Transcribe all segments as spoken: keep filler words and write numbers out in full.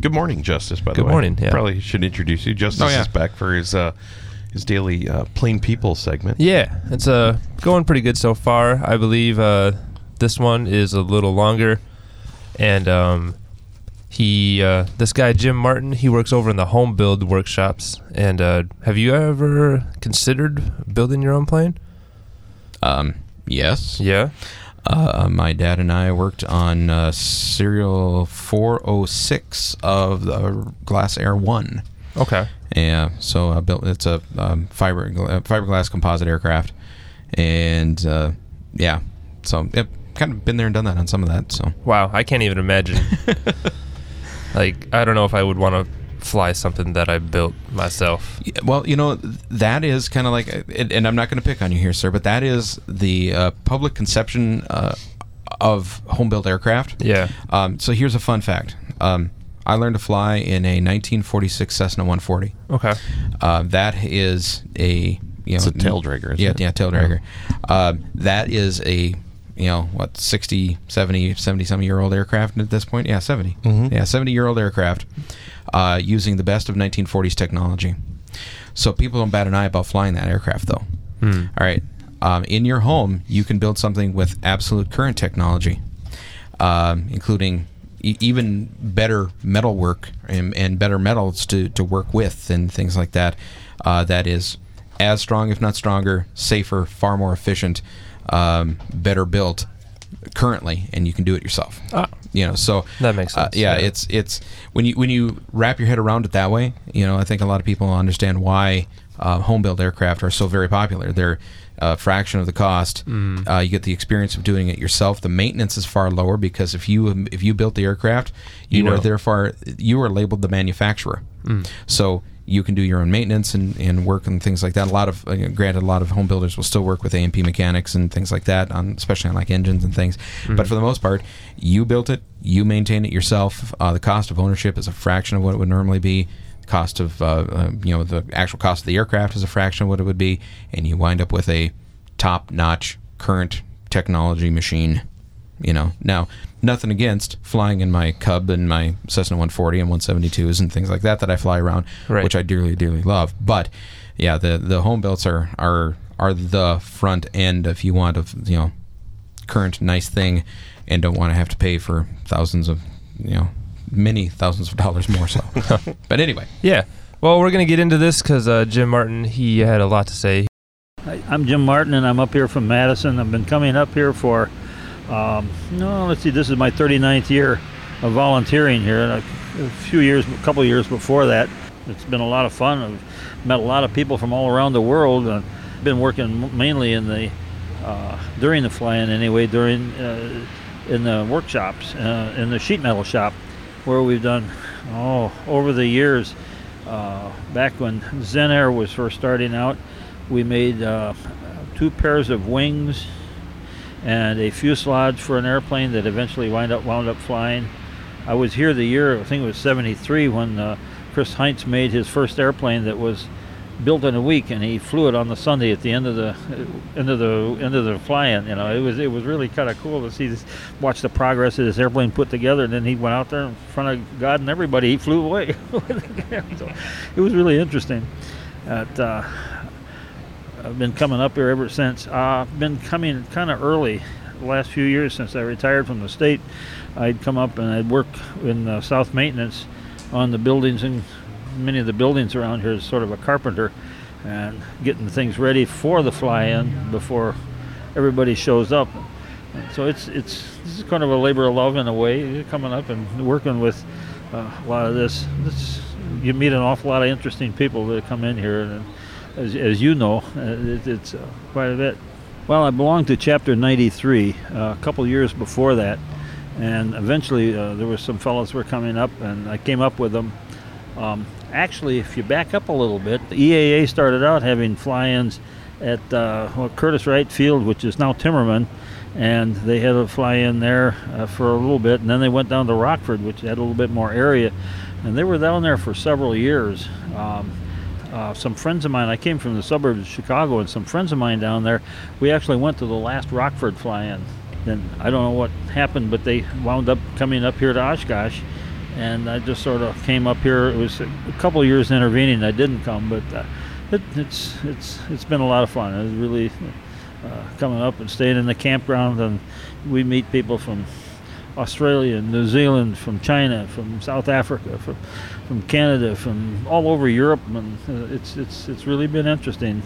Good morning, Justice, by the Good way. morning, yeah. Probably should introduce you. Justice Oh, yeah. is back for his uh, his daily uh, Plain People segment. Yeah, it's uh, going pretty good so far. I believe uh, this one is a little longer. And um, he, uh, this guy, Jim Martin, he works over in the home build workshops. And uh, have you ever considered building your own plane? Um, yes. Yeah. Uh, my dad and I worked on uh, serial four oh six of the Glass Air One. Okay. Yeah, so I built it's a um, fiber uh, fiberglass composite aircraft, and uh, yeah, so yep, kind of been there and done that on some of that. So Wow, I can't even imagine. Like, I don't know if I would want to fly something that I built myself. yeah, well, you know, that is kind of like, and, and I'm not going to pick on you here, sir, but that is the uh, public conception uh, of home built aircraft. Yeah. Um, so here's a fun fact. Um, I learned to fly in a nineteen forty-six Cessna one forty. Okay. Uh, that is a you know It's a tail dragger, isn't yeah it? yeah tail dragger. Uh, that is a you know what sixty, seventy, seventy some year old aircraft at this point. Yeah, seventy. Mhm. Yeah, seventy year old aircraft uh, using the best of nineteen forties technology. So people don't bat an eye about flying that aircraft though. Hmm. All right. Um, in your home, you can build something with absolute current technology, um, including e- even better metal work and, and better metals to, to work with and things like that. Uh, that is as strong, if not stronger, safer, far more efficient, um, better built currently, and you can do it yourself. Ah. You know, so That makes uh, sense, yeah, yeah. it's it's when you when you wrap your head around it that way, you know, I think a lot of people understand why uh, home built aircraft are so very popular. They're a fraction of the cost. Mm. Uh, you get the experience of doing it yourself. The maintenance is far lower because if you if you built the aircraft, you, You are know. therefore you are labeled the manufacturer. Mm. So you can do your own maintenance and, and work and things like that. A lot of, uh, granted, a lot of home builders will still work with A and P mechanics and things like that, on, especially on like engines and things. Mm-hmm. But for the most part, you built it, you maintain it yourself. Uh, the cost of ownership is a fraction of what it would normally be. The cost of, uh, uh, you know, the actual cost of the aircraft is a fraction of what it would be, and you wind up with a top-notch current technology machine. You know, now nothing against flying in my Cub and my Cessna one forty and one seventy-twos and things like that that I fly around, Right. which I dearly, dearly love. But yeah, the the home builds are are are the front end if you want of you know current nice thing and don't want to have to pay for thousands of you know many thousands of dollars more. So, but anyway, Yeah. Well, we're going to get into this because uh, Jim Martin, he had a lot to say. Hi, I'm Jim Martin, and I'm up here from Madison. I've been coming up here for, um, no, let's see, this is my thirty-ninth year of volunteering here. And a, a few years, a couple of years before that, it's been a lot of fun. I've met a lot of people from all around the world. I've been working mainly in the, uh, during the flying anyway, during, uh, in the workshops, uh, in the sheet metal shop, where we've done, oh, over the years, uh, back when Zen Air was first starting out, we made uh, two pairs of wings and a fuselage for an airplane that eventually wind up wound up flying. I was here the year, I think it was seventy-three, when uh, Chris Heinz made his first airplane that was built in a week, and he flew it on the Sunday at the end of the uh, end of the end of the flying. You know, it was it was really kind of cool to see this, watch the progress of this airplane put together. And then he went out there in front of God and everybody. He flew away. So it was really interesting. At, uh, I've been coming up here ever since. Uh, I've been coming kind of early the last few years since I retired from the state. I'd come up and I'd work in uh, South Maintenance on the buildings, and many of the buildings around here as sort of a carpenter, and getting things ready for the fly-in before everybody shows up. And so it's it's this is kind of a labor of love in a way. You're coming up and working with uh, a lot of this. This you meet an awful lot of interesting people that come in here, and as, as you know, uh, it, it's uh, quite a bit. Well, I belonged to Chapter ninety-three uh, a couple years before that, and eventually uh, there were some fellows were coming up, and I came up with them. Um, actually, if you back up a little bit, the E A A started out having fly-ins at uh, well, Curtis Wright Field, which is now Timmerman, and they had a fly-in there uh, for a little bit, and then they went down to Rockford, which had a little bit more area, and they were down there for several years. Um, uh, some friends of mine, I came from the suburbs of Chicago, and some friends of mine down there, we actually went to the last Rockford fly-in. Then I don't know what happened, but they wound up coming up here to Oshkosh, and I just sort of came up here. It was a couple of years intervening. I didn't come, but uh, it, it's it's it's been a lot of fun. It was really uh, coming up and staying in the campground, and we meet people from Australia, New Zealand, from China, from South Africa, from from Canada, from all over Europe, and uh, it's it's it's really been interesting.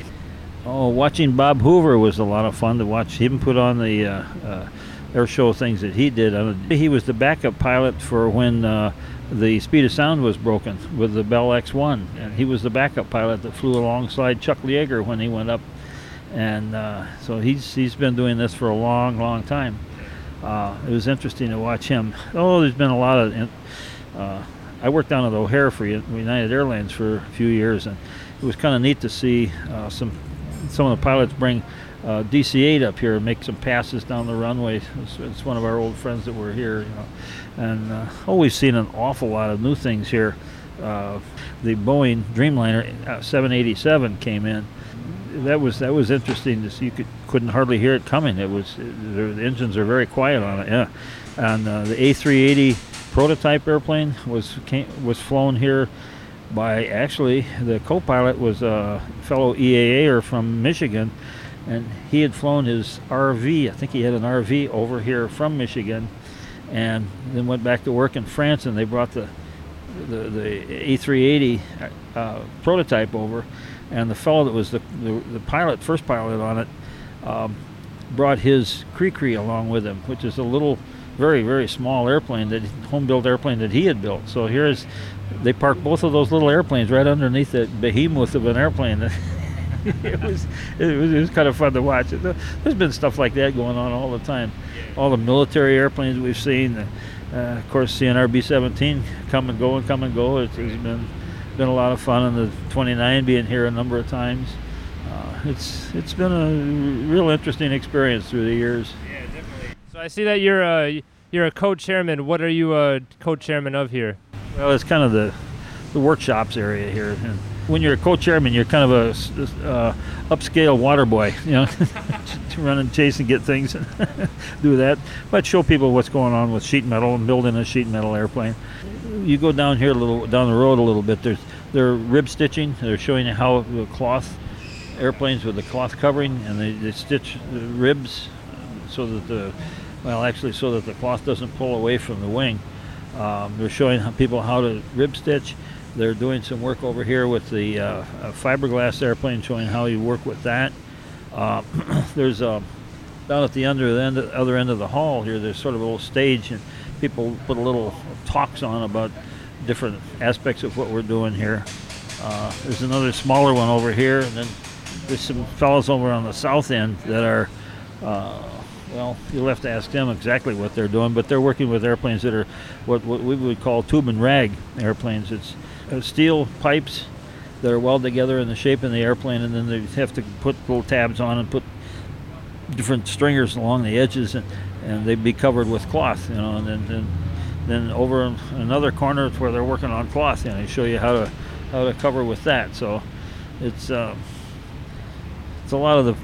Oh, watching Bob Hoover was a lot of fun to watch him put on the uh, uh, air show things that he did. Uh, he was the backup pilot for when uh, the speed of sound was broken with the Bell X one, and he was the backup pilot that flew alongside Chuck Yeager when he went up, and uh, so he's he's been doing this for a long, long time. Uh, it was interesting to watch him. Oh, there's been a lot of. Uh, I worked down at O'Hare for United Airlines for a few years, and it was kind of neat to see uh, some. Some of the pilots bring uh, D C eight up here and make some passes down the runway. It's, it's one of our old friends that were here, you know, and uh, always seen an awful lot of new things here. Uh, the Boeing Dreamliner uh, seven eighty-seven came in. That was that was interesting to see. You could couldn't hardly hear it coming. It was it, the engines are very quiet on it. Yeah, and uh, the A three eighty prototype airplane was came, was flown here. By actually, the co-pilot was a fellow E A A er from Michigan, and he had flown his R V. I think he had an R V over here from Michigan, and then went back to work in France. And they brought the the, the A three eighty uh, prototype over, and the fellow that was the the, the pilot, first pilot on it, um, brought his Cree-Cree along with him, which is a little, very very small airplane, that home-built airplane that he had built. So here's. They parked both of those little airplanes right underneath that behemoth of an airplane. it was it was it was kind of fun to watch. There's been stuff like that going on all the time. All the military airplanes we've seen, uh, of course, C N R B seventeen come and go and come and go. It's, it's been been a lot of fun, and the twenty-nine being here a number of times. Uh, it's it's been a real interesting experience through the years. Yeah, definitely. So I see that you're a you're a co-chairman. What are you a co-chairman of here? Well, it's kind of the the workshops area here. And when you're a co-chairman, you're kind of a uh, upscale water boy, you know, to run and chase and get things and do that. But show people what's going on with sheet metal and building a sheet metal airplane. You go down here a little, down the road a little bit. There's they're rib stitching. They're showing you how the cloth airplanes with the cloth covering, and they, they stitch the ribs so that the well, actually, so that the cloth doesn't pull away from the wing. Um, they're showing how people how to rib stitch. They're doing some work over here with the uh, fiberglass airplane, showing how you work with that. Uh, there's uh, down at the under the end, other end of the hall here. There's sort of a little stage, and people put a little talks on about different aspects of what we're doing here. Uh, there's another smaller one over here, and then there's some fellows over on the south end that are. Uh, Well, you'll have to ask them exactly what they're doing, but they're working with airplanes that are what, what we would call tube and rag airplanes. It's uh, steel pipes that are welded together in the shape of the airplane, and then they have to put little tabs on and put different stringers along the edges, and, and they'd be covered with cloth, you know. And then, then, then over in another corner is where they're working on cloth, and they show you how to how to cover with that. So it's uh, it's a lot of the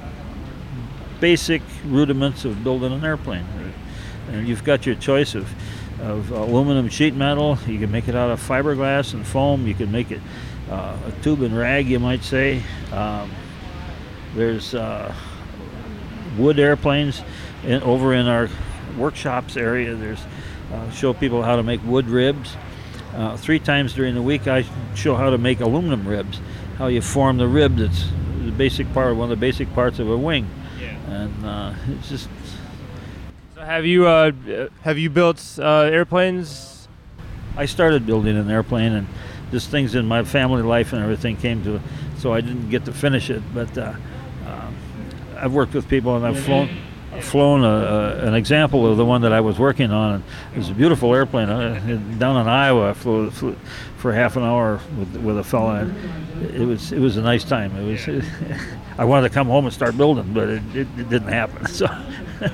basic rudiments of building an airplane, and you've got your choice of of aluminum sheet metal. You can make it out of fiberglass and foam. You can make it uh, a tube and rag, you might say. Um, there's uh, wood airplanes in, over in our workshops area. There's uh, show people how to make wood ribs. Uh, three times during the week I show how to make aluminum ribs, how you form the rib that's the basic part, one of the basic parts of a wing. And uh, it's just. So have you uh, have you built uh, airplanes? I started building an airplane, and just things in my family life and everything came to, so I didn't get to finish it. But uh, uh, I've worked with people, and I've flown, I've flown a, a, an example of the one that I was working on. And it was a beautiful airplane uh, down in Iowa. I flew, flew for half an hour with with a fella. And it was it was a nice time. It was. It, I wanted to come home and start building, but it, it, it didn't happen. So, but,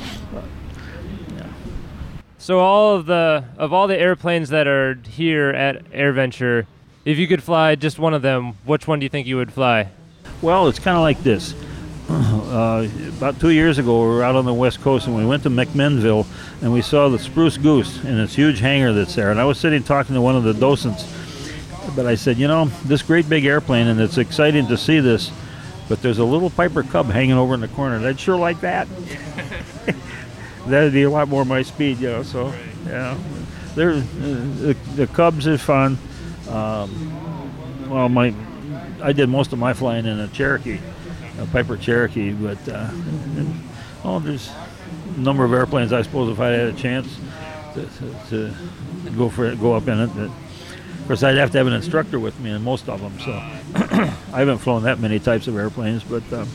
yeah. So all of the of all the airplanes that are here at AirVenture, if you could fly just one of them, which one do you think you would fly? Well, it's kind of like this. uh, about two years ago, we were out on the West Coast, and we went to McMinnville, and we saw the Spruce Goose in this huge hangar that's there. And I was sitting talking to one of the docents, but I said, you know, this great big airplane, and it's exciting to see this, but there's a little Piper Cub hanging over in the corner, and I'd sure like that. That'd be a lot more my speed, you know. So, yeah, they're, uh, the, the Cubs are fun. Um, well, my I did most of my flying in a Cherokee, a Piper Cherokee, but uh, and, oh, there's a number of airplanes. I suppose if I had a chance to, to, to go for it, go up in it. But of course, I'd have to have an instructor with me in most of them. So I haven't flown that many types of airplanes, but. Um,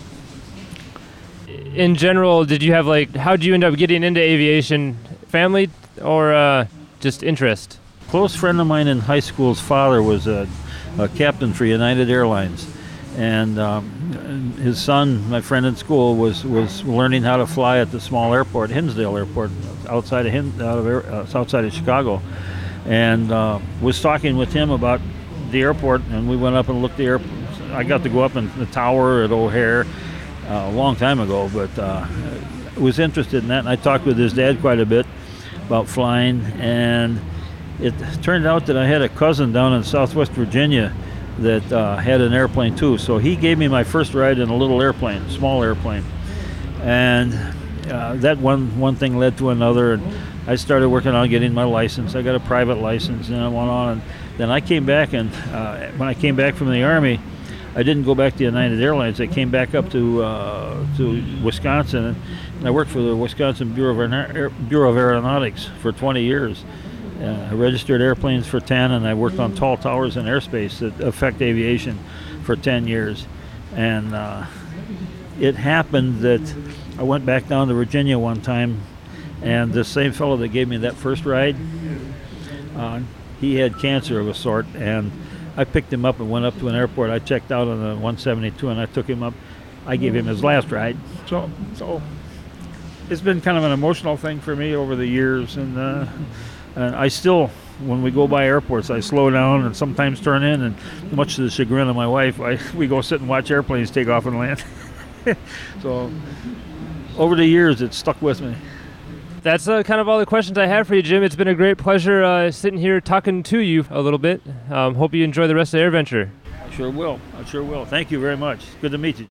In general, did you have like, how did you end up getting into aviation? Family or uh, just interest? A close friend of mine in high school's father was a, a captain for United Airlines, and um, his son, my friend in school, was, was learning how to fly at the small airport, Hinsdale Airport, outside of Hin- out of air, uh, outside of Chicago, and uh, was talking with him about the airport, and we went up and looked the airport. I got to go up in the tower at O'Hare. Uh, a long time ago, but uh, was interested in that, and I talked with his dad quite a bit about flying, and it turned out that I had a cousin down in Southwest Virginia that uh, had an airplane too, so he gave me my first ride in a little airplane, small airplane, and uh, that one, one thing led to another, and I started working on getting my license. I got a private license, and I went on, and then I came back, and uh, when I came back from the Army, I didn't go back to United Airlines. I came back up to uh, to Wisconsin, and I worked for the Wisconsin Bureau of, Aer- Bureau of Aeronautics for twenty years. Uh, I registered airplanes for ten, and I worked on tall towers in airspace that affect aviation for ten years. And uh, it happened that I went back down to Virginia one time, and the same fellow that gave me that first ride, uh, he had cancer of a sort, and I picked him up and went up to an airport. I checked out on the one seventy-two, and I took him up. I gave him his last ride. So, so it's been kind of an emotional thing for me over the years, and, uh, and I still, when we go by airports, I slow down and sometimes turn in, and much to the chagrin of my wife, I, we go sit and watch airplanes take off and land. So, over the years, it's stuck with me. That's uh, kind of all the questions I have for you, Jim. It's been a great pleasure uh, sitting here talking to you a little bit. Um, hope you enjoy the rest of the AirVenture. I sure will. I sure will. Thank you very much. Good to meet you.